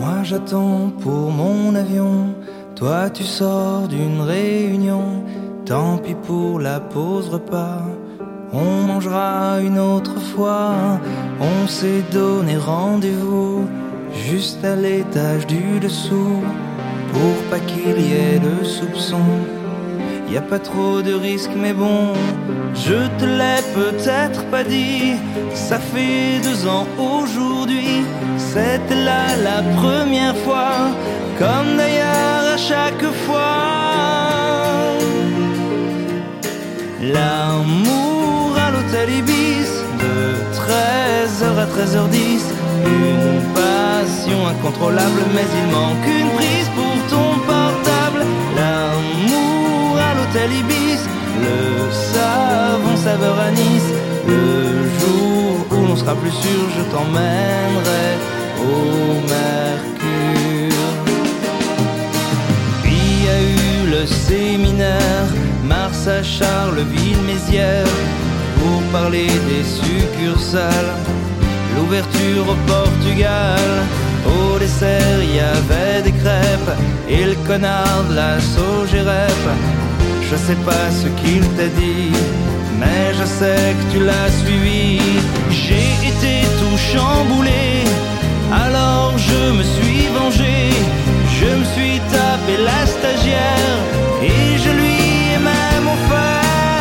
Moi j'attends pour mon avion, toi tu sors d'une réunion. Tant pis pour la pause repas, on mangera une autre fois. On s'est donné rendez-vous juste à l'étage du dessous, pour pas qu'il y ait de soupçons. Y a pas trop de risques mais bon, je te l'ai peut-être pas dit. Ça fait 2 ans aujourd'hui, c'était là la première fois, comme d'ailleurs à chaque fois. L'amour à l'hôtel Ibis, de 13h à 13h10. Une passion incontrôlable, mais il manque une prise pour ton portable. L'amour à l'hôtel Ibis, le savon saveur anis. Le jour où l'on sera plus sûr, je t'emmènerai au Mercure. Puis il y a eu le séminaire Mars à Charleville-Mézières, pour parler des succursales. L'ouverture au Portugal, au dessert il y avait des crêpes et le connard de la Sogérep. Je sais pas ce qu'il t'a dit, mais je sais que tu l'as suivi. J'ai été tout chamboulé, alors je me suis vengé. Je me suis tapé la stagiaire et je lui ai même offert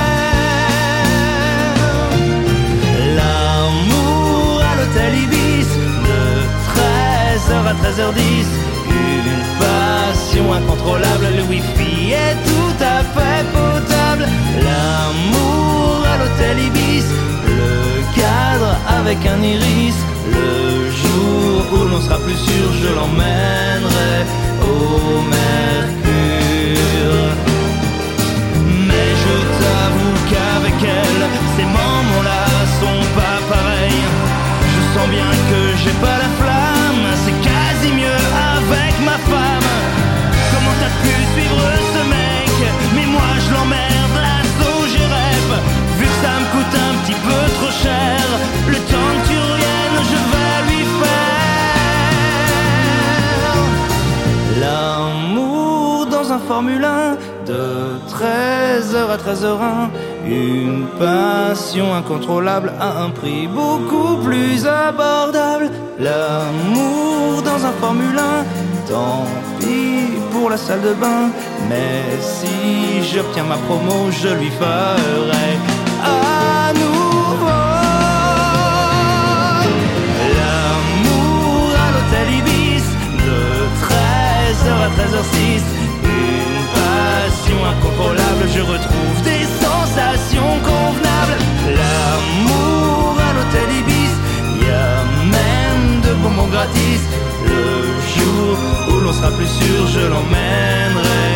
l'amour à l'hôtel Ibis, de 13h à 13h10. Une passion incontrôlable, le wifi est tout à fait potable. L'amour à l'hôtel Ibis, le cadre avec un iris. Le jour où l'on sera plus sûr, je l'emmènerai au Mercure. Mais je t'avoue qu'avec elle, ces moments-là sont pas pareils. Je sens bien que j'ai pas la flamme, c'est quasi mieux avec ma femme. Comment t'as pu suivre ce mec? Mais moi je l'emmerde, la Sogérep. Vu que ça me coûte un petit peu trop cher, le temps que tu reviennes, je vais lui faire l'amour dans un Formule 1, de 13h à 13h01. Une passion incontrôlable à un prix beaucoup plus abordable. L'amour dans un Formule 1, tant pis pour la salle de bain, mais si j'obtiens ma promo, je lui ferai à nouveau l'amour à l'hôtel Ibis, de 13h à 13h06. Une passion incontrôlable, je retrouve des sensations convenables. L'amour à l'hôtel Ibis, y a même de bonbons gratis. Le jour où l'on sera plus sûr, je l'emmènerai